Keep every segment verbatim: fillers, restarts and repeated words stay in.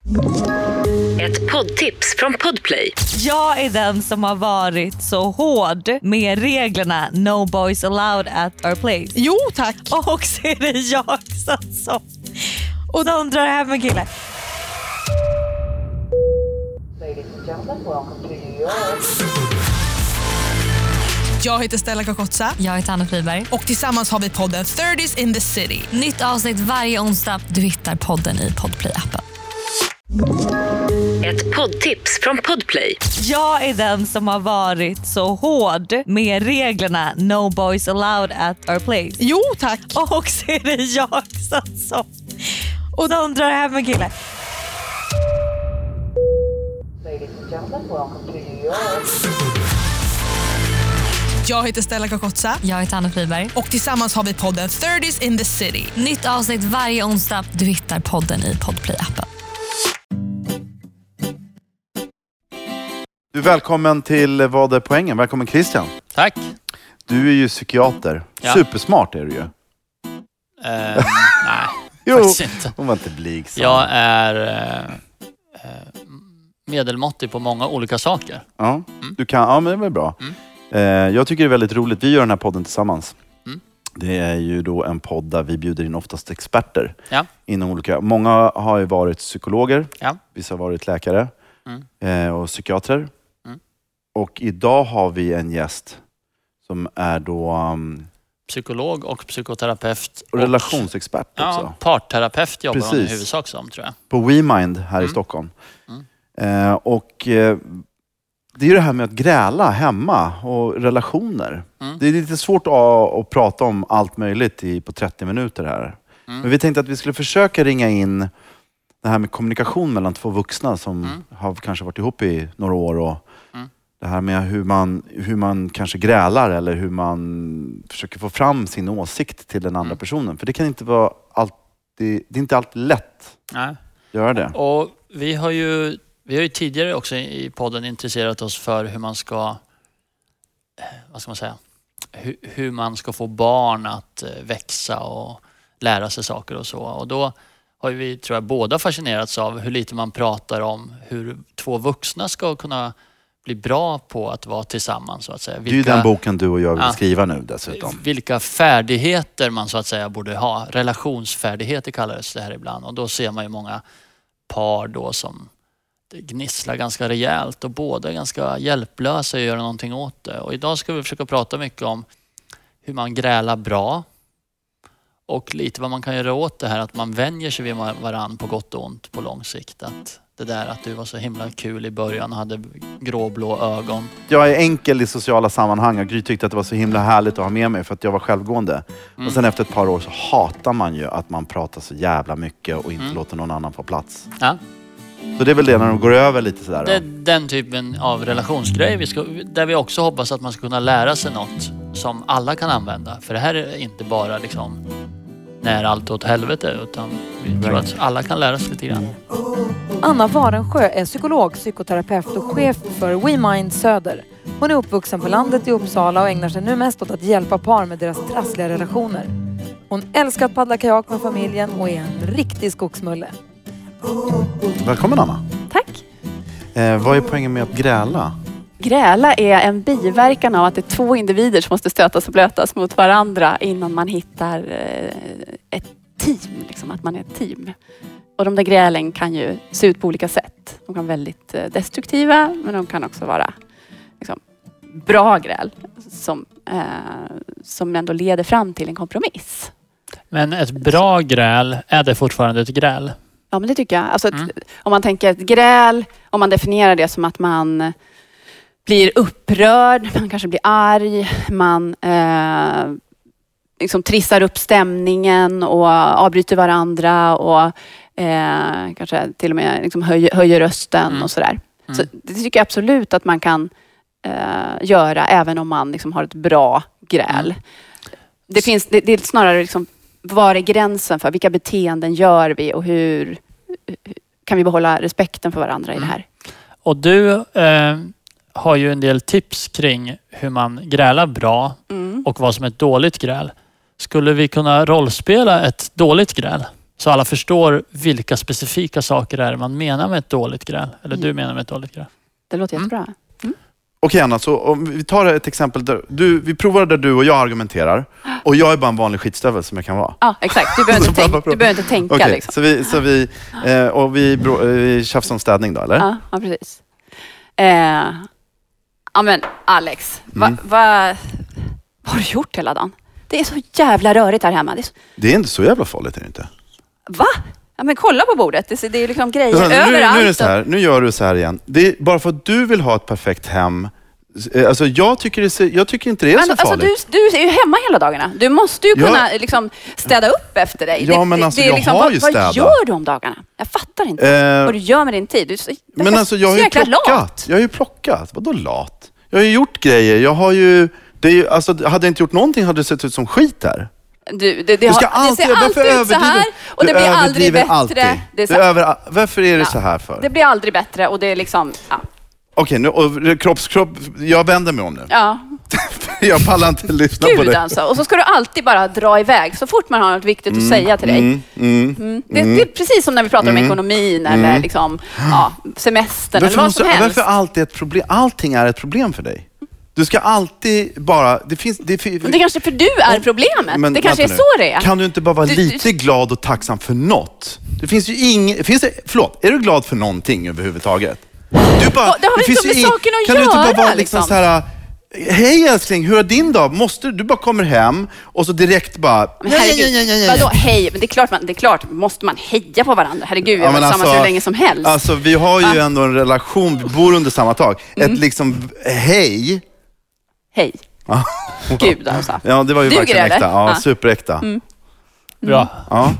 Ett poddtips från Podplay. Jag är den som har varit så hård med reglerna No boys allowed at our place. Jo, tack. Och så är det jag som, som och de drar hem en kille. Ladies and gentlemen, welcome to New York. Jag heter Stella Kakotsa. Jag heter Anna Friberg. Och tillsammans har vi podden thirties in the city. Nytt avsnitt varje onsdag. Du hittar podden i Podplay-appen. Ett poddtips från Podplay. Jag är den som har varit så hård med reglerna No boys allowed at our place. Jo, tack. Och så är det jag som, som och de drar hem en kille. Ladies and gentlemen, welcome to New York. Jag heter Stella Kakotsa. Jag heter Anna Friberg. Och tillsammans har vi podden thirties in the city. Nytt avsnitt varje onsdag. Du hittar podden i Podplay-appen. Du, välkommen till Vad är poängen? Välkommen Christian. Tack. Du är ju psykiater. Ja. Supersmart är du ju. Uh, nej, Jo, faktiskt inte. hon var inte blygsam. Jag är uh, medelmåttig på många olika saker. Ja, Mm. du kan, ja men det är bra. Mm. Eh, jag tycker det är väldigt roligt. Vi gör den här podden tillsammans. Mm. Det är ju då en podd där vi bjuder in oftast experter. Ja. Inom olika, många har ju varit psykologer. Ja. Vissa har varit läkare. Mm. Eh, och psykiatrer. Mm. Och idag har vi en gäst som är då um, Psykolog och psykoterapeut. och relationsexpert också. Ja, partterapeut jobbar hon i Precis. huvudsak som, tror jag. På WeMind här Mm. i Stockholm. Mm. Eh, och eh, det är ju det här med att gräla hemma och relationer. Mm. Det är lite svårt att, att prata om allt möjligt i, på trettio minuter här. Mm. Men vi tänkte att vi skulle försöka ringa in det här med kommunikation mellan två vuxna som Mm. har kanske varit ihop i några år. Och Mm. det här med hur man, hur man kanske grälar eller hur man försöker få fram sin åsikt till den andra Mm. personen. För det kan inte vara alltid, det är inte alltid lätt Nej. att göra det. Och vi har ju vi har ju tidigare också i podden intresserat oss för hur man ska, vad ska man säga, hur, hur man ska få barn att växa och lära sig saker och så. Och då har vi, tror jag, båda fascinerats av hur lite man pratar om hur två vuxna ska kunna bli bra på att vara tillsammans, så att säga. Det är ju den boken du och jag vill Ja. skriva nu dessutom. Vilka färdigheter man så att säga borde ha. Relationsfärdigheter kallades det här ibland. Och då ser man ju många par då som det gnisslar ganska rejält och båda är ganska hjälplösa att göra någonting åt det. Och idag ska vi försöka prata mycket om hur man grälar bra och lite vad man kan göra åt det här att man vänjer sig vid varann på gott och ont på lång sikt. Att det där att du var så himla kul i början och hade gråblå ögon. Jag är enkel i sociala sammanhang och Gry tyckte att det var så himla härligt att ha med mig för att jag var självgående. Mm. Och sen efter ett par år så hatar man ju att man pratar så jävla mycket och inte Mm. låter någon annan få plats. Ja. Så det är väl det när de går över lite sådär Det är då. den typen av relationsgrej vi ska, där vi också hoppas att man ska kunna lära sig något som alla kan använda. För det här är inte bara liksom när allt åt helvete, utan vi tror att alla kan lära sig lite grann. Anna Warensjö är psykolog, psykoterapeut och chef för WeMind Söder. Hon är uppvuxen på landet i Uppsala och ägnar sig nu mest åt att hjälpa par med deras trassliga relationer. Hon älskar att paddla kajak med familjen och är en riktig skogsmulle. Välkommen Anna. Tack. Eh, vad är poängen med att gräla? Gräla är en biverkan av att det är två individer som måste stötas och blötas mot varandra innan man hittar eh, ett team. Liksom, att man är ett team. Och de där grälen kan ju se ut på olika sätt. De kan vara väldigt eh, destruktiva, men de kan också vara liksom, bra gräl som, eh, som ändå leder fram till en kompromiss. Men ett bra gräl, är det fortfarande ett gräl? Ja, men det tycker jag. Alltså ett, Mm. om man tänker ett gräl, om man definierar det som att man blir upprörd, man kanske blir arg, man eh, liksom trissar upp stämningen och avbryter varandra och eh, kanske till och med liksom höjer, höjer rösten Mm. och sådär. Mm. Så det tycker jag absolut att man kan eh, göra även om man liksom har ett bra gräl. Mm. Det, finns, det, det är snarare liksom, var är gränsen för vilka beteenden gör vi och hur kan vi behålla respekten för varandra i det här? Och du eh, har ju en del tips kring hur man grälar bra Mm. och vad som är ett dåligt gräl. Skulle vi kunna rollspela ett dåligt gräl? Så alla förstår vilka specifika saker det är man menar med ett dåligt gräl. Eller du menar med ett dåligt gräl. Det låter jättebra. Mm. Okej Anna, så om vi tar ett exempel där du, vi provar där du och jag argumenterar och jag är bara en vanlig skitstövel som jag kan vara. Ja, exakt. Du behöver inte, tänk, du behöver inte tänka. Okej, Liksom. så vi, så vi, eh, och vi, bro, vi tjafsar om städning då, eller? Ja, ja precis. Eh, ja men Alex, va, Mm. va, vad har du gjort hela dagen? Det är så jävla rörigt här hemma. Det är, så, Det är inte så jävla farligt, är det inte? va? Ja men kolla på bordet. Det, det är liksom grejer nu, överallt. nu är det så här, nu gör du så här igen. Det är bara för att du vill ha ett perfekt hem. Alltså jag tycker, det, jag tycker inte det är men, så alltså, farligt. du, du är ju hemma hela dagarna. Du måste ju Ja. kunna liksom, städa upp efter dig. Ja, det, men det, alltså, det är jag liksom, har vad, ju vad städat. gör du om dagarna? Jag fattar inte Eh, vad du gör med din tid. Du är så, Men alltså jag har ju jäkla plockat. lat. Jag har ju plockat. Vadå lat? Jag har ju gjort grejer. Jag har ju... Det är ju alltså, hade jag inte gjort någonting hade det sett ut som skit här. Du, det, det, Du ska har, alltid, det ser alltid varför ut så här och du det blir aldrig överdriver bättre. alltid. Det är Du så, över, varför är det Ja. så här för? det blir aldrig bättre och det är liksom... Ja. Okej, nu, och kroppskropp, jag vänder mig om nu. ja. Jag pallar inte lyssna på Gud det. alltså. Och så ska du alltid bara dra iväg så fort man har något viktigt att säga till dig. Mm, mm. Mm. Det, det är precis som när vi pratar om ekonomin eller liksom, ja, semestern Varför, eller vad måste, som helst. varför alltid ett problem? Allting är ett problem för dig. Du ska alltid bara... Det finns... Det, finns, Men det är kanske för du är problemet. Men det kanske är vänta så nu. det är. Kan du inte bara vara Du- lite glad och tacksam för något? Det finns ju ing... Finns det... Förlåt, är du glad för någonting överhuvudtaget? Du bara, Ja, det har väl inte finns med ju saken att Kan du inte bara göra, vara liksom, liksom? så här... Hej älskling, hur är din dag? Måste du bara kommer hem och så direkt bara... Men herregud, vadå hej? Men det är klart, man, det är klart måste man heja på varandra. Herregud, vi har varit tillsammans hur länge som helst. Alltså vi har ju Va? ändå en relation, vi bor under samma tak. Mm. Ett liksom hej. Hej. Ja. Gud alltså. Ja, det var ju Duger verkligen det, äkta. eller? Ja, Ja. superäkta. Mm. Bra. Ja.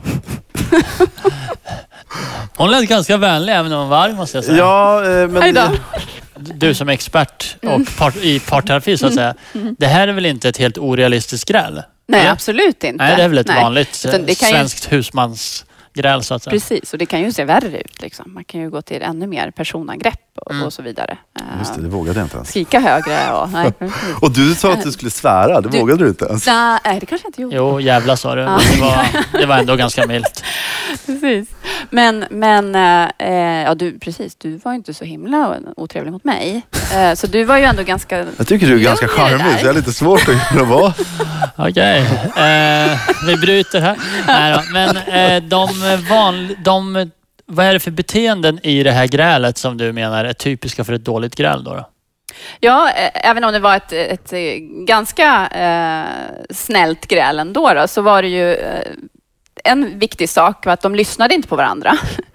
Hon lät ganska vänlig även om hon var arg, måste jag säga. Ja, eh, men... Hej då. Du som är expert och part, i parterapi så att säga. Det här är väl inte ett helt orealistiskt gräl? Nej, eller? absolut inte. Nej, det är väl ett Nej. vanligt Utan det kan ju- svenskt husmansgräl så att säga. Precis, och det kan ju se värre ut. Liksom. Man kan ju gå till ännu mer personangrepp och, Mm. och så vidare. Just det, Eh, det vågade jag inte ens. Skrika högre och... Nej, precis. Och du sa att du skulle svära, det Du- vågade du inte ens. Nej, det kanske jag inte gjorde. Jo, jävla sa du. Ja. Det var, det var ändå ganska milt. Precis. Men, men eh, ja, du, precis, du var ju inte så himla otrevlig mot mig. Eh, så du var ju ändå ganska... Jag tycker du är ganska lugn i det charmig, där. så jag är lite svårt att göra vad. Okej, eh, vi bryter här. Nej då. Men eh, de vanliga... De, vad är det för beteenden i det här grälet som du menar är typiska för ett dåligt gräl då? då? Ja, eh, även om det var ett, ett eh, ganska eh, snällt gräl ändå då, så var det ju eh, en viktig sak var att de lyssnade inte på varandra.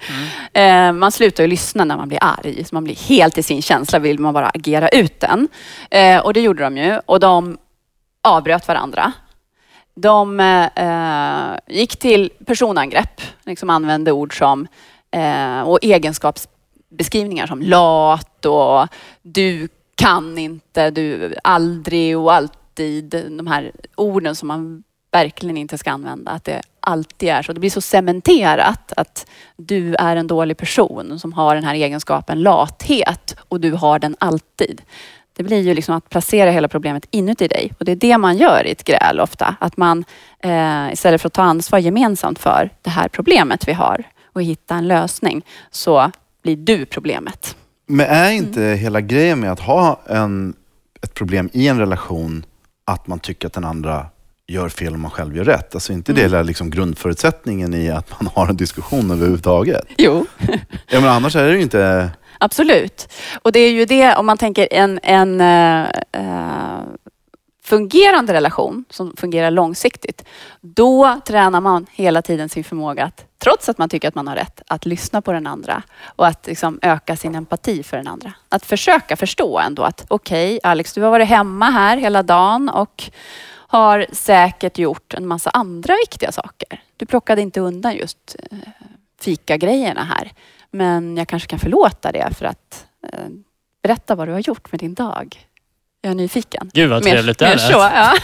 Eh, man slutar ju lyssna när man blir arg. Så man blir helt i sin känsla, vill man bara agera ut den. Eh, och det gjorde de ju. Och de avbröt varandra. De eh, gick till personangrepp, liksom använde ord som eh, och egenskapsbeskrivningar som lat och du kan inte, du aldrig och alltid. De här orden som man verkligen inte ska använda. Att det alltid är så. Det blir så cementerat att du är en dålig person som har den här egenskapen lathet och du har den alltid. Det blir ju liksom att placera hela problemet inuti dig. Och det är det man gör i ett gräl ofta. Att man eh, istället för att ta ansvar gemensamt för det här problemet vi har och hitta en lösning, så blir du problemet. Men är inte hela grejen med att ha en, ett problem i en relation att man tycker att den andra gör fel och man själv gör rätt? Alltså inte det är liksom grundförutsättningen i att man har en diskussion överhuvudtaget? Jo. Ja, men annars är det ju inte... Absolut. Och det är ju det, om man tänker en, en äh, äh, fungerande relation som fungerar långsiktigt, då tränar man hela tiden sin förmåga att, trots att man tycker att man har rätt, att lyssna på den andra och att liksom öka sin empati för den andra. Att försöka förstå ändå att okej, okay, Alex, du har varit hemma här hela dagen och har säkert gjort en massa andra viktiga saker. Du plockade inte undan just äh, fika-grejerna här. Men jag kanske kan förlåta det för att eh, berätta vad du har gjort med din dag. Jag är nyfiken. Gud vad trevligt det mer är. så, ja.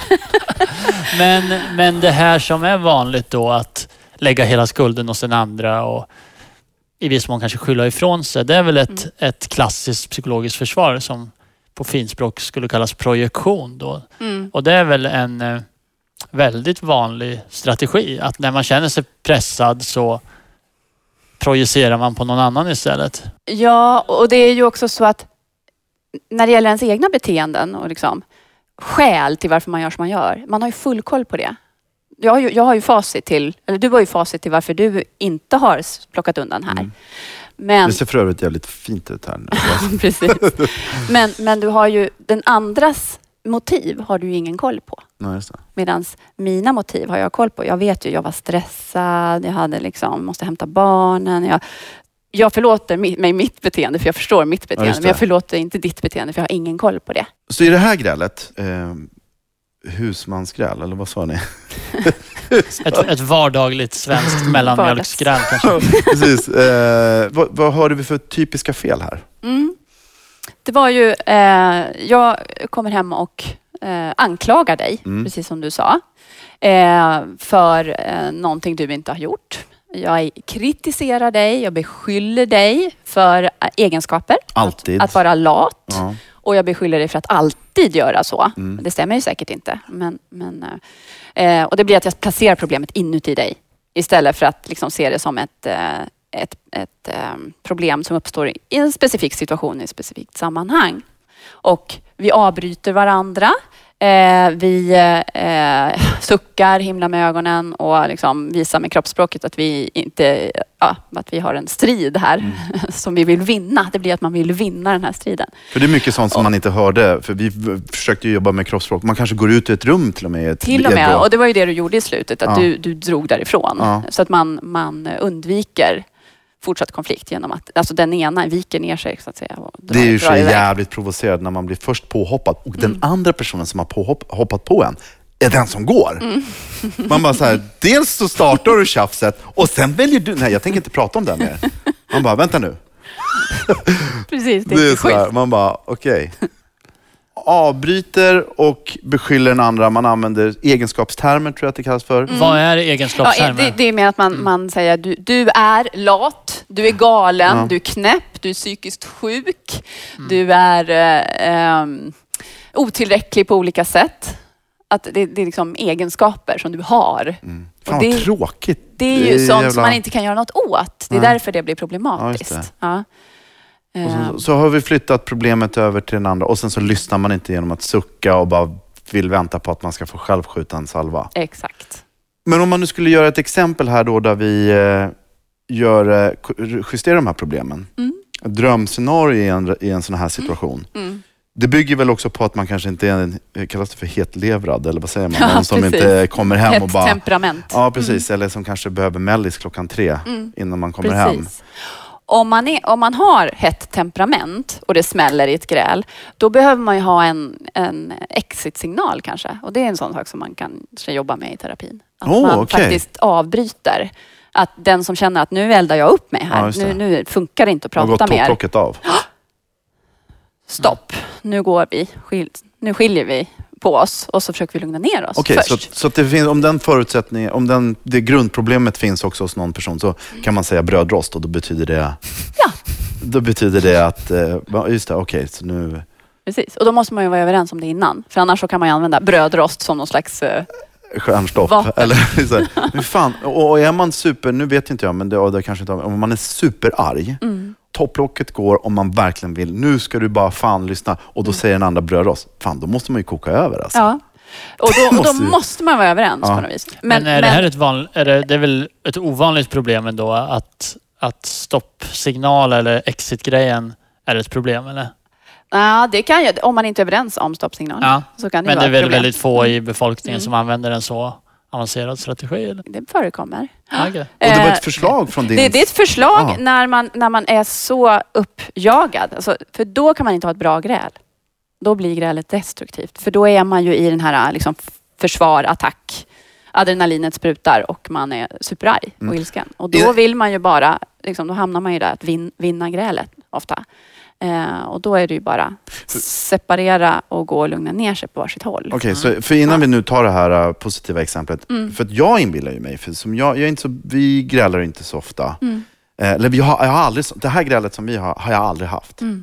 men, men det här som är vanligt då, att lägga hela skulden hos den andra och i viss mån kanske skylla ifrån sig. Det är väl ett, mm. ett klassiskt psykologiskt försvar som på finspråk skulle kallas projektion då. Mm. Och det är väl en, väldigt vanlig strategi. Att när man känner sig pressad så projicerar man på någon annan istället. Ja, och det är ju också så att när det gäller ens egna beteenden och liksom skäl till varför man gör som man gör. Man har ju full koll på det. Jag har ju, jag har ju facit till, eller du har ju facit till varför du inte har plockat undan här. Mm. Men, det ser för övrigt jävligt fint ut här nu. Precis. Men, men du har ju den andras motiv har du ju ingen koll på. Nej, just det. Medan mina motiv har jag koll på. Jag vet ju, jag var stressad, jag hade liksom, måste hämta barnen. Jag, jag förlåter mig mitt beteende för jag förstår mitt beteende. Ja, men jag förlåter inte ditt beteende för jag har ingen koll på det. Så i det här grälet, eh, husmansgräl, eller vad sa ni? ett, ett vardagligt svenskt mellanmjölksgräl kanske. Precis. Eh, vad, vad har vi för typiska fel här? Mm. Det var ju, eh, jag kommer hem och eh, anklagar dig, mm. precis som du sa, eh, för eh, någonting du inte har gjort. Jag kritiserar dig, jag beskyller dig för egenskaper. Alltid. Att, att vara lat. Ja. Och jag beskyller dig för att alltid göra så. Mm. Det stämmer ju säkert inte. Men, men, eh, och det blir att jag placerar problemet inuti dig. Istället för att liksom se det som ett, eh, ett, ett eh, problem som uppstår i en specifik situation, i ett specifikt sammanhang. Och vi avbryter varandra. Eh, vi eh, suckar, himlar med ögonen och liksom visar med kroppsspråket att vi inte, ja, att vi har en strid här mm. som vi vill vinna. Det blir att man vill vinna den här striden. För det är mycket sånt som och, man inte hörde, för vi försökte ju jobba med kroppsspråk. Man kanske går ut i ett rum till och med. Ett, till och med, och det var ju det du gjorde i slutet, att ja. du, du drog därifrån. Ja. Så att man, man undviker fortsatt konflikt genom att, alltså den ena viker ner sig så att säga. Och det är ju så jävligt provocerad när man blir först påhoppad och mm. den andra personen som har påhopp, hoppat på en är den som går. Mm. Man bara så här, dels så startar du tjafset och sen väljer du, nej jag tänker inte prata om det mer. Man bara, vänta nu. Precis, det är, det är så här, man bara, okej. Okay. Avbryter och beskyller den andra. Man använder egenskapstermer, tror jag att det kallas för. Mm. Vad är egenskapstermer? Ja, det, det är mer att man, man säger du, du är lat, du är galen, ja. Du är knäpp, du är psykiskt sjuk, mm. du är eh, um, otillräcklig på olika sätt. Att det, det är liksom egenskaper som du har. Mm. Fan och det, vad tråkigt. Det är ju det är sånt jävla... som man inte kan göra något åt. Det är Nej. Därför det blir problematiskt. Ja, det. Ja. Och så, så har vi flyttat problemet över till den andra och sen så lyssnar man inte genom att sucka och bara vill vänta på att man ska få självskjuta en salva. Exakt. Men om man nu skulle göra ett exempel här då där vi eh, gör, justerar de här problemen. Mm. Ett drömscenario i en, i en sån här situation. Mm. Mm. Det bygger väl också på att man kanske inte är en, kallas det för hetlevrad eller vad säger man? Ja, någon som inte kommer hem Hett och bara... temperament. Ja, precis. Mm. Eller som kanske behöver mellis klockan tre mm. innan man kommer precis. Hem. Om man, är, om man har hett temperament och det smäller i ett gräl, då behöver man ju ha en, en exit-signal kanske. Och det är en sån sak som man kan jobba med i terapin. Att oh, man okay. faktiskt avbryter. Att den som känner att nu eldar jag upp mig här. Ja, nu, nu funkar det inte att prata mer. Har gått plocket av. Stopp. Nu går vi. Skil, nu skiljer vi på oss och så försöker vi lugna ner oss okay, först. Så, så att det finns, om den förutsättningen, om den, det grundproblemet finns också hos någon person så kan man säga brödrost och då betyder det ja. Då betyder det att just det, okej, okay, så nu precis, och då måste man ju vara överens om det innan. För annars så kan man ju använda brödrost som någon slags uh, stjärnstopp. Vapen. Eller så här, men fan, och, och är man super, nu vet inte jag, men det, det kanske inte, om man är superarg, mm. topplocket går om man verkligen vill, nu ska du bara fan lyssna och då mm. säger en andra brödrost, fan då måste man ju koka över alltså. Ja. Och då, och då måste man vara överens ja. På något vis. Men, men är men, det här ett van, är det, det är väl ett ovanligt problem ändå att, att stoppsignal eller exit-grejen är ett problem eller? Ja, det kan ju, om man inte är överens om stoppsignal. Ja. Så kan det men det är väl väldigt få i mm. befolkningen mm. som använder en så avancerad strategi? Eller? Det förekommer. Okay. Och det var ett förslag från din... Det, det är ett förslag när man, när man är så uppjagad. Alltså, för då kan man inte ha ett bra gräl. Då blir grälet destruktivt. För då är man ju i den här liksom, försvar, attack. Adrenalinet sprutar och man är superarg och mm. ilsken. Och då vill man ju bara, liksom, då hamnar man ju där att vin, vinna grälet ofta. Eh, och då är det ju bara separera och gå och lugna ner sig på varsitt håll. Okej, okay, så för innan ja. Vi nu tar det här uh, positiva exemplet. Mm. För att jag inbillar ju mig, för som jag, jag är inte så, vi grälar inte så ofta. Mm. Eh, eller vi har, jag har aldrig, det här grälet som vi har, har jag aldrig haft. Mm.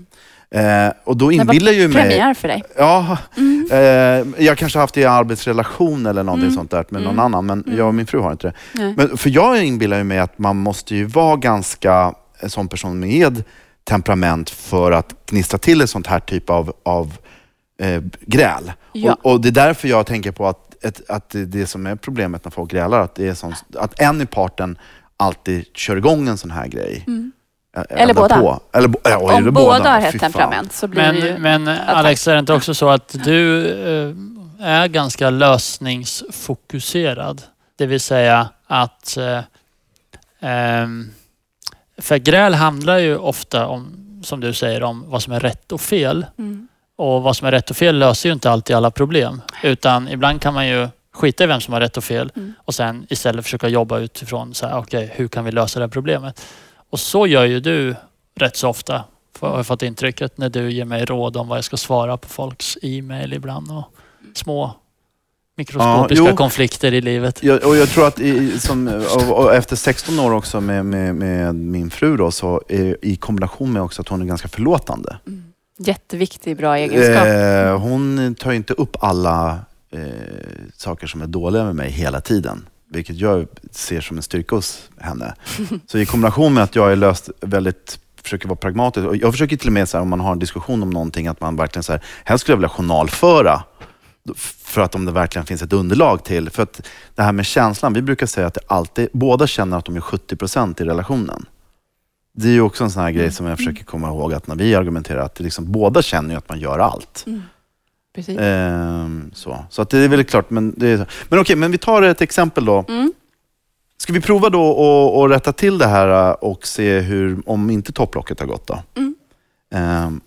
Eh, och då Det var inbillar ju mig... premiär för dig. Ja, Mm. eh, jag kanske har haft det i arbetsrelation eller någonting Mm. sånt där med någon Mm. annan, men Mm. jag och min fru har inte det. Nej. Men, för jag inbillar ju mig att man måste ju vara ganska en sån person med temperament för att gnistra till ett sånt här typ av, av eh, gräl. Ja. Och, och det är därför jag tänker på att, ett, att det, det som är problemet när folk grälar, att, det är sån, att en i parten alltid kör igång en sån här grej. Mm. Ä- Eller eldar båda. På. Eller, bo- ja, Om eller båda har Fy hett fan. temperament så blir det ju... Men, men Alex, är det inte också så att du eh, är ganska lösningsfokuserad? Det vill säga att eh, ehm, för gräl handlar ju ofta om, som du säger, om vad som är rätt och fel. Mm. Och vad som är rätt och fel löser ju inte alltid alla problem. Utan ibland kan man ju skita i vem som har rätt och fel Mm. och sen istället försöka jobba utifrån så här, okej, hur kan vi lösa det här problemet? Och så gör ju du rätt så ofta, för har jag fått intrycket, när du ger mig råd om vad jag ska svara på folks e-mail ibland och små mikroskopiska Ja, jo. konflikter i livet. Jag, och jag tror att i, som, och, och efter sexton år också med, med, med min fru då, så är, i kombination med också att hon är ganska förlåtande. Mm. Jätteviktig, bra egenskap. Eh, hon tar inte upp alla eh, saker som är dåliga med mig hela tiden. Vilket jag ser som en styrka hos henne. Så i kombination med att jag är löst väldigt, försöker vara pragmatisk. Och jag försöker till och med så här, om man har en diskussion om någonting, att man verkligen så här, helst skulle jag vilja journalföra. För att om det verkligen finns ett underlag till. För att det här med känslan, vi brukar säga att det alltid, båda känner att de är sjuttio procent i relationen. Det är ju också en sån här grej som jag försöker komma ihåg, att när vi argumenterar, att det liksom, båda känner ju att man gör allt. Mm. Precis. Ehm, så. så att det är väldigt klart. Men, det är, men okej, men vi tar ett exempel då. Mm. Ska vi prova då och, och rätta till det här och se hur, om inte topplocket har gått då? Mm. Ehm,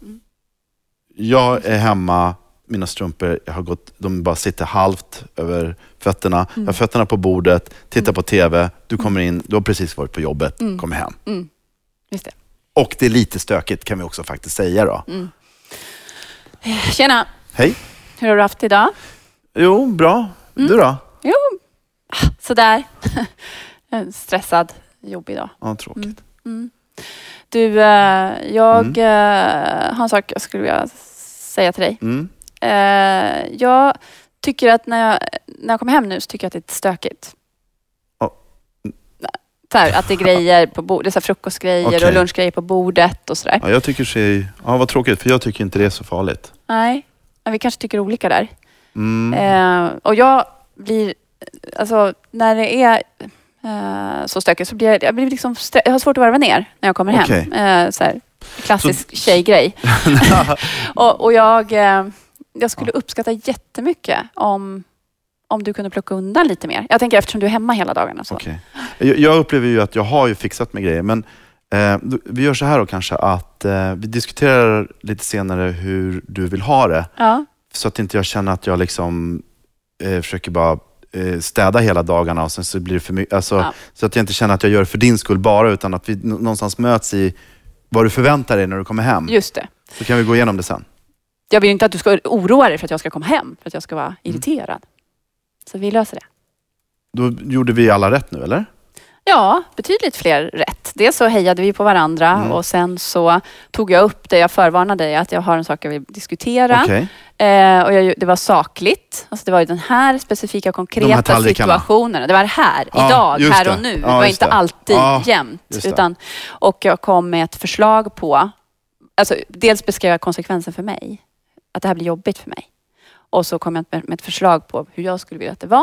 jag är hemma, mina strumpor jag har gått, de bara sitter halvt över fötterna. Mm. Jag har fötterna på bordet, tittar på tv, du kommer in, du har precis varit på jobbet, Mm. kommer hem. Mm. Just det. Och det är lite stökigt kan vi också faktiskt säga då. Mm. Tjena, Hej. hur har du haft idag? Jo, bra. Mm. Du då? Jo, sådär. Stressad, jobbig dag. Ja, tråkigt. Mm. Mm. Du, eh, jag eh, har en sak jag skulle vilja säga till dig. Mm. Eh, jag tycker att när jag, när jag kommer hem nu så tycker jag att det är lite stökigt. Ja. Så här, att det är grejer på bordet, det är så här frukostgrejer Okej. och lunchgrejer på bordet och sådär. Ja, jag tycker sig, ja, vad tråkigt, för jag tycker inte det är så farligt. Nej, men vi kanske tycker olika där. Mm. Eh, och jag blir, alltså när det är eh, så stökigt så blir jag, jag blir liksom, stre- jag har svårt att varva ner när jag kommer Okej. hem. Eh, så här, klassisk tjejgrej. och, och jag, eh, jag skulle uppskatta jättemycket om, om du kunde plocka undan lite mer. Jag tänker eftersom du är hemma hela dagarna. Så. Okej. Jag, jag upplever ju att jag har ju fixat med grejer, men eh, vi gör så här då kanske, att eh, vi diskuterar lite senare hur du vill ha det. Ja. Så att inte jag känner att jag liksom eh, försöker bara eh, städa hela dagarna och sen så blir det för mycket. Alltså, Ja. så att jag inte känner att jag gör för din skull bara, utan att vi n- någonstans möts i vad du förväntar dig när du kommer hem. Just det. Så kan vi gå igenom det sen. Jag vill inte att du ska oroa dig för att jag ska komma hem. För att jag ska vara irriterad. Så vi löser det. Då gjorde vi alla rätt nu, eller? Ja, betydligt fler rätt. Dels så hejade vi på varandra Mm. och sen så tog jag upp det. Jag förvarnade dig att jag har en sak jag vill diskutera. Okej. Eh, och jag, det var sakligt. Alltså det var ju den här specifika De här konkreta tallrikarna. situationen. Det var här, Ja, idag, just här det. och nu. Ja, det var just inte det. alltid Ja, jämnt. just det. Utan, och jag kom med ett förslag på, alltså dels beskrev jag konsekvensen för mig. Att det här blir jobbigt för mig. Och så kom jag med, med ett förslag på hur jag skulle vilja att det var.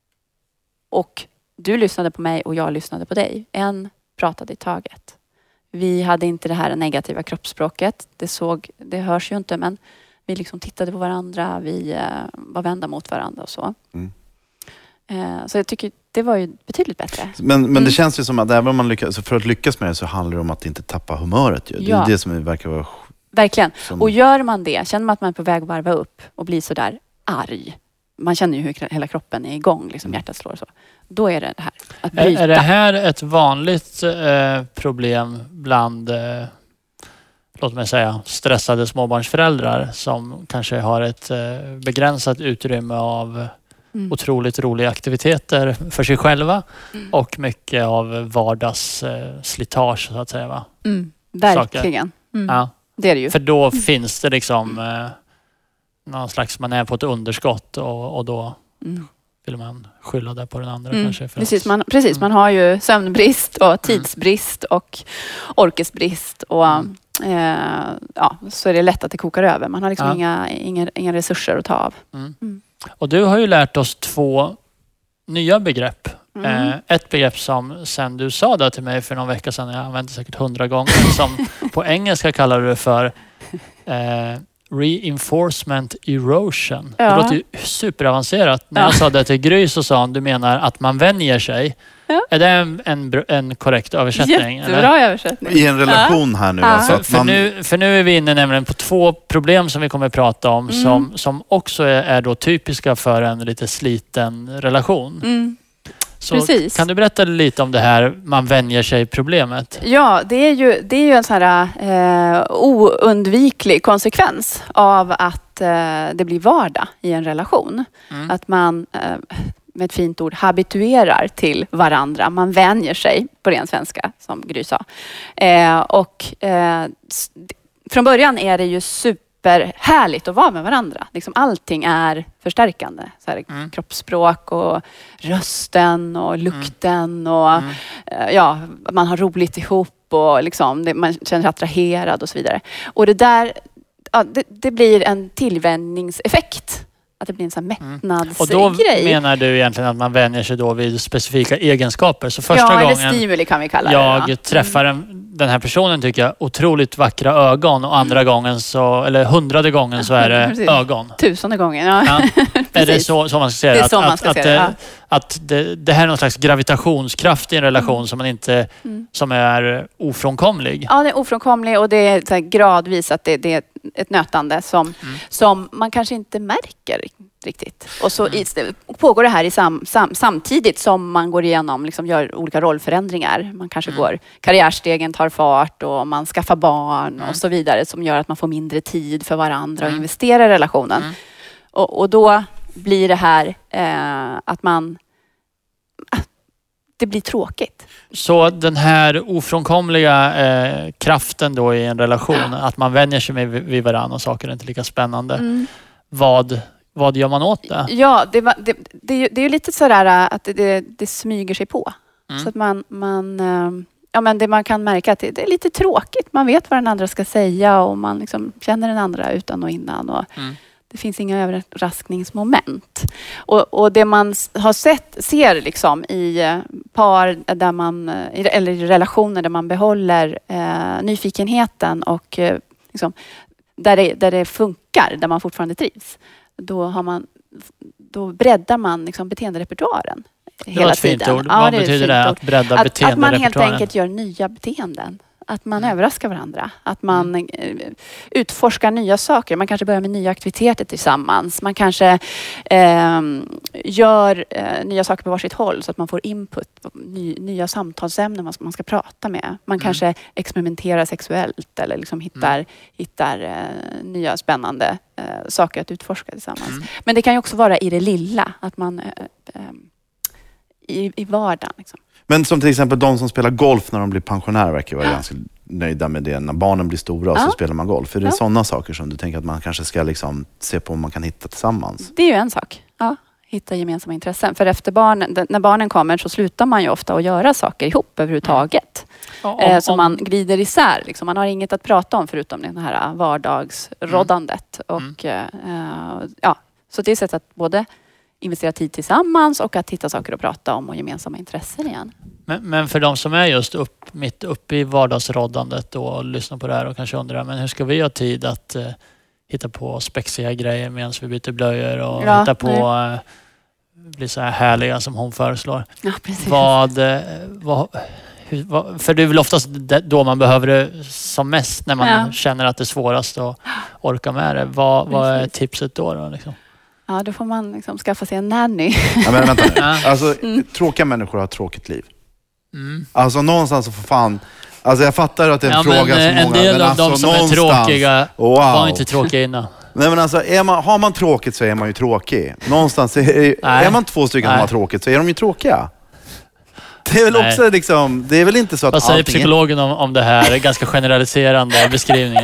Och du lyssnade på mig och jag lyssnade på dig. En pratade i taget. Vi hade inte det här negativa kroppsspråket. Det såg, det hörs ju inte, men vi liksom tittade på varandra. Vi eh, var vända mot varandra och så. Mm. Eh, så jag tycker det var ju betydligt bättre. Men, men Mm. det känns ju som att även om man lyckas, så för att lyckas med det så handlar det om att inte tappa humöret. Ju. Det Ja. är det som verkar vara... Verkligen. Som... Och gör man det, känner man att man är på väg att varva upp och blir sådär arg. Man känner ju hur hela kroppen är igång, liksom hjärtat slår och så. Då är det det här, att Är, bryta. är det här ett vanligt eh, problem bland, eh, låt mig säga, stressade småbarnsföräldrar som kanske har ett eh, begränsat utrymme av Mm. otroligt roliga aktiviteter för sig själva Mm. och mycket av vardagsslitage, så att säga, va? Mm. Verkligen. Mm. Ja. det är det ju. För då finns det liksom eh, någon slags, man är på ett underskott och, och då Mm. vill man skylla det på den andra Mm. kanske. För Precis, att, man, precis Mm. man har ju sömnbrist och tidsbrist och orkesbrist och Mm. eh, ja, så är det lätt att det kokar över. Man har liksom Ja. inga, inga, inga resurser att ta av. Mm. Mm. Och du har ju lärt oss två nya begrepp. Mm. Eh, ett begrepp som sen du sa det till mig för någon vecka sedan, jag använde säkert hundra gånger, som på engelska kallar du det för eh, reinforcement erosion. Ja. Det låter ju superavancerat. När Ja. jag sa det till Gry så sa han, du menar att man vänjer sig. Ja. Är det en, en, br- en korrekt översättning? Jättebra eller? översättning. I en relation här nu. Ja. Alltså För, att för, man, nu, för nu är vi inne nämligen på två problem som vi kommer att prata om Mm. som, som också är, är då typiska för en lite sliten relation. Mm. Så Precis. kan du berätta lite om det här man vänjer sig problemet? Ja, det är ju, det är ju en sån här eh, oundviklig konsekvens av att eh, det blir vardag i en relation. Mm. Att man eh, med ett fint ord habituerar till varandra. Man vänjer sig på ren svenska, som Gry sa. Eh, och eh, s- d- från början är det ju superhärligt att vara med varandra. Liksom allting är förstärkande. Så här, Mm. kroppsspråk och rösten och lukten och Mm. eh, ja, man har roligt ihop och liksom, det, man känner sig attraherad och så vidare. Och det där, ja, det, det blir en tillvänjningseffekt. Att det blir en sån här Mm. Och då mättnadsgrej. menar du egentligen att man vänjer sig då vid specifika egenskaper. Så första ja, eller gången stimuli kan vi kalla jag det. träffar en, den här personen tycker jag otroligt vackra ögon och andra gången så, eller hundrade gången så är det Precis. ögon. Tusende gången, ja. Ja. Är det Precis. så, så man ska säga Det är att, så man att, ska att, se det, det, ja. att det, det här är någon slags gravitationskraft i en relation Mm. som man inte, Mm. som är ofrånkomlig? Ja, det är ofrånkomligt och det är så här gradvis att det, det är ett nötande som, Mm. som man kanske inte märker riktigt. Och så Mm. i, pågår det här i sam, sam, samtidigt som man går igenom, liksom gör olika rollförändringar. Man kanske Mm. går, karriärstegen tar fart och man skaffar barn Mm. och så vidare som gör att man får mindre tid för varandra och Mm. investera i relationen. Mm. Och, och då blir det här eh, att man... Det blir tråkigt. Så den här ofrånkomliga eh, kraften då i en relation, att man vänjer sig med vid varandra och saker är inte lika spännande. Mm. Vad, vad gör man åt det? Ja, det, var- det, det, är ju- det är ju lite sådär att det, det, det smyger sig på. Mm. Så att man, man, eh, ja, men det man kan märka att det, det är lite tråkigt. Man vet vad den andra ska säga och man liksom känner den andra utan och innan. Och Mm. det finns inga överraskningsmoment. Och, och det man s- har sett, ser liksom i eh, par där man, eh, i- eller i relationer där man behåller eh, nyfikenheten och eh, liksom, där, det, där det funkar, där man fortfarande trivs. Då, har man, då breddar man liksom beteenderepertoaren Det var hela ett fint tiden. ord. Ja, Vad det är ett betyder fint det? ord. Att bredda Att, att man helt beteenderepertoaren? enkelt gör nya beteenden. Att man Mm. överraskar varandra. Att man eh, utforskar nya saker. Man kanske börjar med nya aktiviteter tillsammans. Man kanske eh, gör eh, nya saker på varsitt håll så att man får input. Ny, nya samtalsämnen man ska, man ska prata med. Man Mm. kanske experimenterar sexuellt eller liksom hittar, Mm. hittar eh, nya spännande eh, saker att utforska tillsammans. Mm. Men det kan ju också vara i det lilla. Att man eh, eh, i, i vardagen. Liksom. Men som till exempel de som spelar golf när de blir pensionärer verkar vara Ja. ganska nöjda med det. När barnen blir stora och så Ja. spelar man golf. Är det Ja. sådana saker som du tänker att man kanske ska liksom se på om man kan hitta tillsammans? Det är ju en sak. Ja, hitta gemensamma intressen. För efter barnen, när barnen kommer så slutar man ju ofta att göra saker ihop överhuvudtaget. Ja, om- Eh, så om- man glider isär. Liksom. Man har inget att prata om förutom det här vardagsroddandet. Mm. Och, eh, ja, så det är ett sätt att både investera tid tillsammans och att hitta saker att prata om och gemensamma intressen igen. Men, men för de som är just upp, mitt uppe i vardagsroddandet och lyssnar på det här och kanske undrar, men hur ska vi ha tid att eh, hitta på spexiga grejer medan vi byter blöjor och Ja, hitta på eh, bli så här härliga som hon föreslår. Ja, precis. Vad, eh, vad, hur, vad, för det är väl oftast det- då man behöver det som mest, när man Ja. känner att det är svårast att orka med det. Vad, vad är Precis. tipset då? då liksom? Ja, då får man liksom skaffa sig en nanny. Ja, men vänta nu. Ja. Alltså, Mm. tråkiga människor har ett tråkigt liv. Mm. Alltså någonstans så får fan... Alltså jag fattar att det är en Ja, fråga men, som eh, många... en del men av de alltså som är någonstans- tråkiga Wow. var inte tråkiga innan. Nej men alltså, är man, har man tråkigt så är man ju tråkig. Någonstans, är, Nej. är man två stycken som Nej. har tråkigt så är de ju tråkiga. Det är väl Nej. också liksom, det är väl inte så att Vad säger allting är- psykologen om, om det här ganska generaliserande beskrivningen?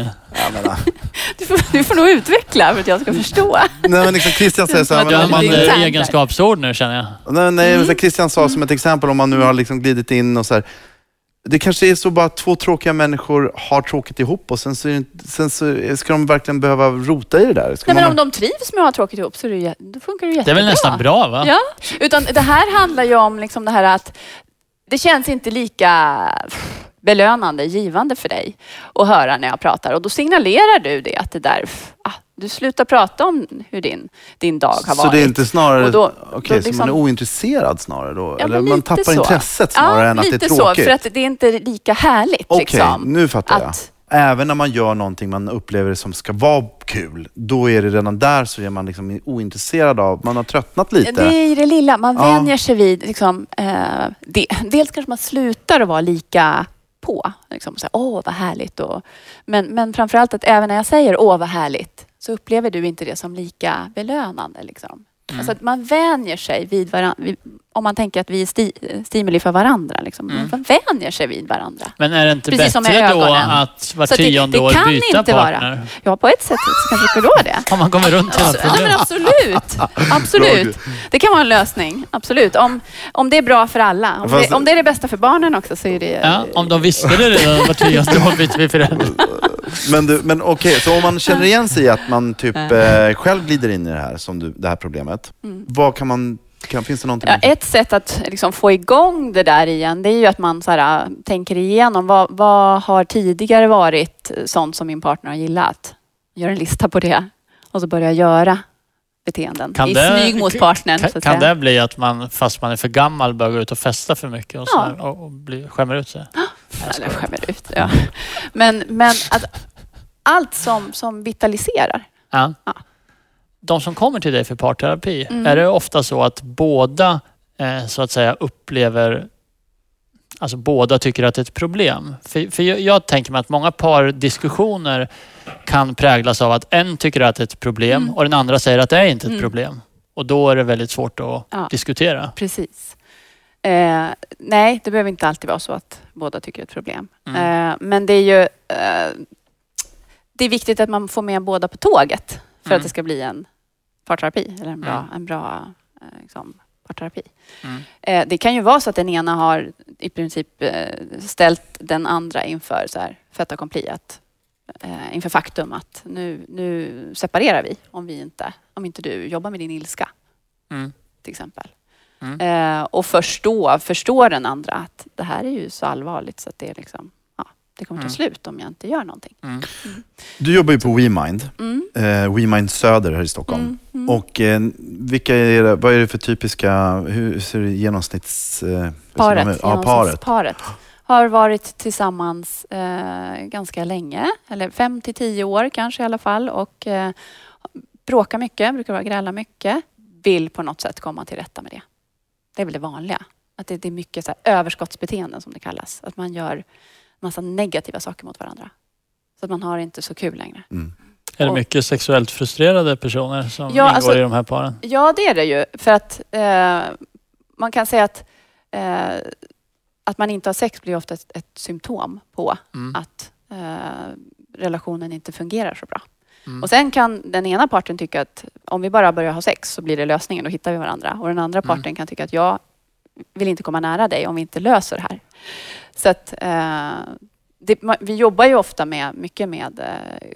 jag menar. Du får, du får nog utveckla för att jag ska förstå. Nej, men liksom Christian säger så här, Du Du men om man, använder använder internt. egenskapsord nu känner jag. nej, nej, Mm. så Christian sa som ett exempel, om man nu har liksom glidit in och så här, det kanske är så bara att två tråkiga människor har tråkigt ihop och sen så, är det, inte- sen så ska de verkligen behöva rota i det där. Ska Nej, men man, om de trivs med att ha tråkigt ihop så är det, ju- då funkar det Det jättebra. är väl nästan bra va? Ja, utan det här handlar ju om liksom det här att det känns inte lika belönande, givande för dig att höra när jag pratar. Och då signalerar du det, att det där, ah, du slutar prata om hur din, din dag har så varit. det är inte snarare, Och då- okej, då så liksom- man är ointresserad snarare då? Ja, Eller men man lite tappar så. intresset snarare ja, än att det är lite tråkigt? så, för att det är inte lika härligt. Okej, liksom, nu fattar jag. att, Även när man gör någonting man upplever som ska vara kul, då är det redan där så är man liksom ointresserad av, man har tröttnat lite. Det är det lilla, man Ja. vänjer sig vid, liksom, eh, det, dels kanske man slutar att vara lika på. Liksom, så här, åh vad härligt. Och, men, men framförallt att även när jag säger åh vad härligt så upplever du inte det som lika belönande. Liksom. Mm. Alltså att man vänjer sig vid varandra, om man tänker att vi är sti, stimuli för varandra. Liksom. Mm. Man vänjer sig vid varandra. Men är det inte Precis som med bättre då ögonen. att var Så att det- tionde det år kan byta inte vara. partner? Ja, på ett sätt så kanske det skulle vara det. Om man kommer runt hela Ja, men problemet. absolut. Absolut. Det kan vara en lösning. Absolut. Om, om det är bra för alla. Om Fast- det, om det är det bästa för barnen också så är det... Ja, om de visste det redan var tionde år byter vi föräldrar. Men, du, men okej, så om man känner igen sig i att man typ eh, själv glider in i det här, som du, det här problemet, vad kan man, kan, finns det någonting? Ja, ett sätt att liksom få igång det där igen, det är ju att man så här, äh, tänker igenom vad, vad har tidigare varit sånt som min partner har gillat. Gör en lista på det och så börja göra beteenden Kan i det- smyg mot partnern. Kan, så att kan säga. det bli att man, fast man är för gammal, börjar gå ut och festa för mycket och, så Ja. här, och, och bli, skämmer ut sig? Eller skämmer ut, ja. Men, men att allt som, som vitaliserar. Ja. Ja. De som kommer till dig för parterapi, Mm. är det ofta så att båda eh, så att säga upplever, alltså båda tycker att det är ett problem? För, för jag, jag tänker mig att många pardiskussioner kan präglas av att en tycker att det är ett problem Mm. och den andra säger att det är inte ett Mm. problem. Och då är det väldigt svårt att Ja. diskutera. Precis. Eh, nej, det behöver inte alltid vara så att båda tycker det är ett problem. Mm. Eh, men det är ju eh, det är viktigt att man får med båda på tåget för Mm. att det ska bli en parterapi eller en bra, Mm. en bra eh, liksom, parterapi. Mm. Eh, det kan ju vara så att den ena har i princip eh, ställt den andra inför så här, fait accompli, att eh, inför faktum att nu, nu separerar vi om vi inte, om inte du jobbar med din ilska Mm. till exempel. Mm. Eh, och förstå, förstå den andra att det här är ju så allvarligt så att det är liksom, ja, det kommer ta Mm. slut om jag inte gör någonting. Mm. Du jobbar ju på WeMind, Mm. eh, WeMind Söder här i Stockholm. Mm. Mm. Och eh, vilka är det, vad är det för typiska, hur ser det genomsnitts... Eh, Paret, ja, paret. paret har varit tillsammans eh, ganska länge, eller fem till tio år kanske i alla fall, och eh, bråkar mycket, brukar vara gräla mycket, vill på något sätt komma till rätta med det. Det är väl det vanliga. Att det, det är mycket så här, överskottsbeteenden som det kallas. Att man gör massa negativa saker mot varandra. Så att man har inte så kul längre. Mm. Är det Och- mycket sexuellt frustrerade personer som Ja, ingår alltså- i de här paren? Ja, det är det ju. För att eh, man kan säga att eh, att man inte har sex blir ofta ett, ett symptom på Mm. att eh, relationen inte fungerar så bra. Mm. Och sen kan den ena parten tycka att om vi bara börjar ha sex så blir det lösningen, då hittar vi varandra. Och den andra Mm. parten kan tycka att jag vill inte komma nära dig om vi inte löser det här. Så att eh, det, ma- vi jobbar ju ofta med mycket med eh,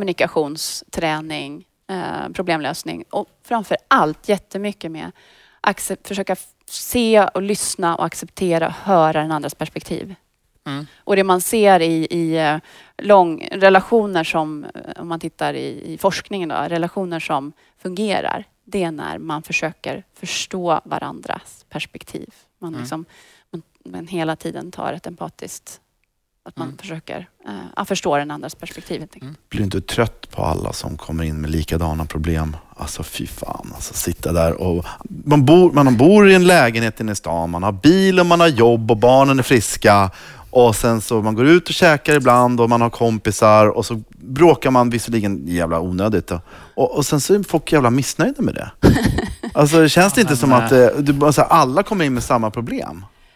kommunikationsträning, eh, problemlösning och framför allt jättemycket med accep- försöka f- se och lyssna och acceptera och höra den andras perspektiv. Mm. Och det man ser i, i eh, lång, relationer som, eh, om man tittar i, i forskningen då, relationer som fungerar, det är när man försöker förstå varandras perspektiv. Man, Mm. liksom, man, man hela tiden tar ett empatiskt, att man Mm. försöker eh, ja, förstå den andras perspektiv. helt enkelt. Blir du inte trött på alla som kommer in med likadana problem? Alltså fy fan, alltså sitta där och... Man bor, man bor i en lägenhet inne i stan, man har bil och man har jobb och barnen är friska. Och sen så man går ut och käkar ibland och man har kompisar och så bråkar man visserligen jävla onödigt. Då. Och, och sen så är folk jävla missnöjda med det. Alltså det känns det inte som att eh, du, alltså, alla kommer in med samma problem?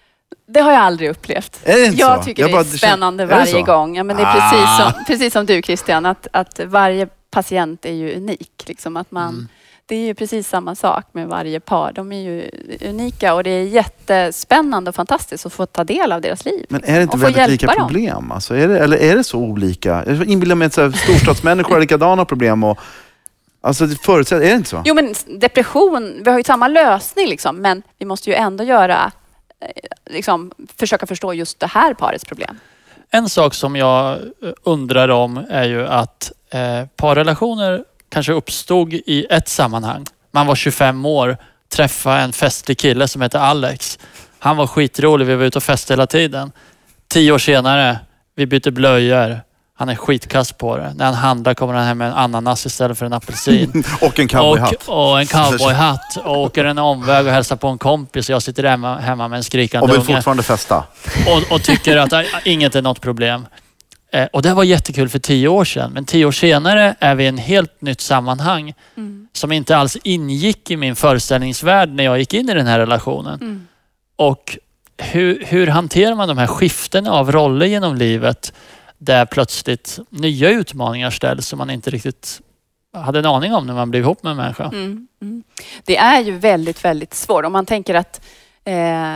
Det har jag aldrig upplevt. Är det inte jag så? tycker Jag det bara- är det kän- spännande är det varje så? gång. Ja, men det är Ah. precis som, precis som du Christian, att, att varje patient är ju unik. Liksom att man, Mm. Det är ju precis samma sak med varje par. De är ju unika och det är jättespännande och fantastiskt att få ta del av deras liv. Men är det inte och få väldigt lika hjälpa dem. problem? Alltså, är det, eller är det så olika? Jag inbillar mig att så här, storstadsmänniskor har likadana problem. Och, alltså, det förutsätter, är det inte så? Jo, men depression, vi har ju samma lösning liksom, men vi måste ju ändå göra, eh, liksom, försöka förstå just det här parets problem. En sak som jag undrar om är ju att eh, parrelationer kanske uppstod i ett sammanhang. Man var tjugofem år, träffade en festlig kille som heter Alex. Han var skitrolig, vi var ute och festade hela tiden. Tio år senare, vi byter blöjor. Han är skitkass på det. När han handlar kommer han hem med en ananas istället för en apelsin. Och en cowboyhatt. Och, och en cowboyhatt. Och åker en omväg och hälsar på en kompis. Och jag sitter hemma, hemma med en skrikande Och vill unge. fortfarande festa. Och, och tycker att äh, inget är något problem. Eh, och det var jättekul för tio år sedan. Men tio år senare är vi i en helt nytt sammanhang. Mm. Som inte alls ingick i min föreställningsvärld när jag gick in i den här relationen. Mm. Och hur, hur hanterar man de här skiften av roller genom livet? Där plötsligt nya utmaningar ställs som man inte riktigt hade en aning om när man blev ihop med en människa. Mm. Mm. Det är ju väldigt, väldigt svårt. Om man tänker att eh,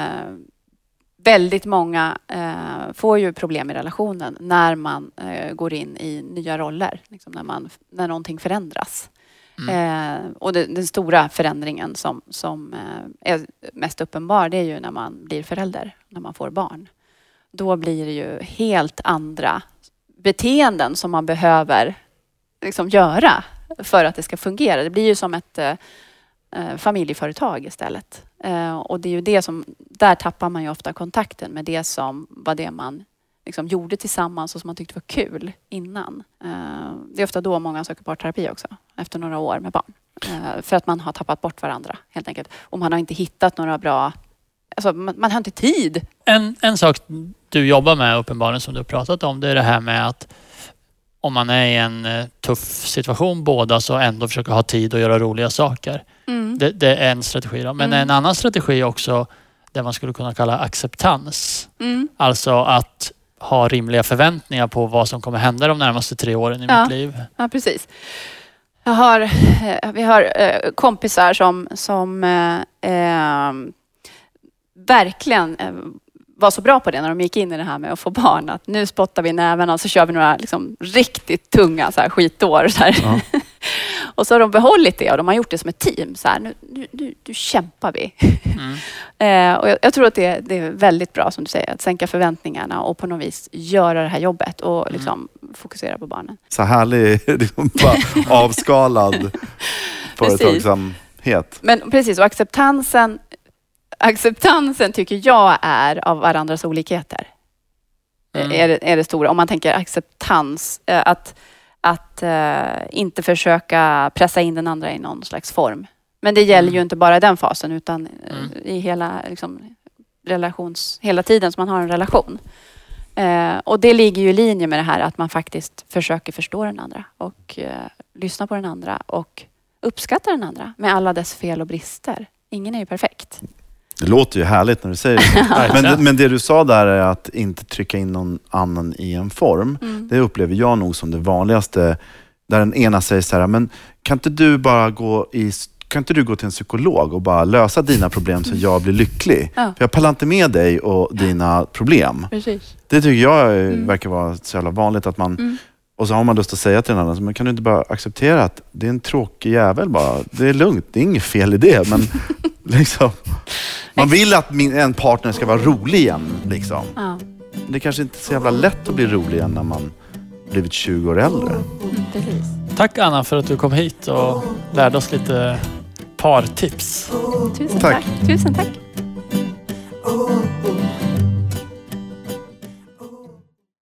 väldigt många eh, får ju problem i relationen när man eh, går in i nya roller. Liksom när, man, när någonting förändras. Eh, och det, den stora förändringen som, som eh, är mest uppenbar, det är ju när man blir förälder, när man får barn. Då blir det ju helt andra beteenden som man behöver liksom göra för att det ska fungera. Det blir ju som ett eh, familjeföretag istället. Eh, och det är ju det som, där tappar man ju ofta kontakten med det som var det man liksom gjorde tillsammans och som man tyckte var kul innan. Eh, det är ofta då många söker parterapi också, efter några år med barn. Eh, för att man har tappat bort varandra helt enkelt. Och man har inte hittat några bra, alltså man, man har inte tid. En, en sak du jobbar med uppenbarligen som du har pratat om, det är det här med att om man är i en eh, tuff situation båda så ändå försöka ha tid att göra roliga saker. Mm. Det, det är en strategi då. Men Mm. en annan strategi också det man skulle kunna kalla acceptans. Mm. Alltså att ha rimliga förväntningar på vad som kommer hända de närmaste tre åren i Ja. mitt liv. Ja, precis. Jag har, eh, vi har eh, kompisar som, som eh, eh, verkligen eh, var så bra på det när de gick in i det här med att få barn. Att nu spottar vi näven och så kör vi några liksom, riktigt tunga så här, skitår. Så här. Ja. Och så har de behållit det och de har gjort det som ett team. Så här, nu, nu, nu, nu kämpar vi. Mm. eh, och jag, jag tror att det, det är väldigt bra som du säger. Att sänka förväntningarna och på något vis göra det här jobbet och liksom, fokusera på barnen. Så härlig, liksom bara avskalad företagsamhet. Men precis, och acceptansen, acceptansen tycker jag är av varandras olikheter. Mm. Är, det, är det stora. Om man tänker acceptans, eh, att, att eh, inte försöka pressa in den andra i någon slags form. Men det gäller ju inte bara i den fasen utan eh, Mm. i hela liksom, relations, hela tiden som man har en relation. Eh, och det ligger ju i linje med det här att man faktiskt försöker förstå den andra och eh, lyssna på den andra och uppskatta den andra med alla dess fel och brister. Ingen är ju perfekt. Det låter ju härligt när du säger det. Men, men det du sa där är att inte trycka in någon annan i en form. Mm. Det upplever jag nog som det vanligaste. Där den ena säger så här, men kan inte du bara gå i kan inte du gå till en psykolog och bara lösa dina problem så jag blir lycklig? Ja. För jag pallar inte med dig och dina problem. Precis. Det tycker jag är- Mm. verkar vara så jävla vanligt att man Mm. och så har man lust att säga till den andra, men kan du inte bara acceptera att det är en tråkig jävel bara. Det är lugnt, det är inget fel i det, men liksom man vill att min, en partner ska vara rolig igen liksom. Ja, Men det kanske inte är så jävla lätt att bli rolig igen när man blivit tjugo år äldre. mm, precis. Tack Anna för att du kom hit och lärde oss lite partips. Tusen Tack. tack. Tusen tack.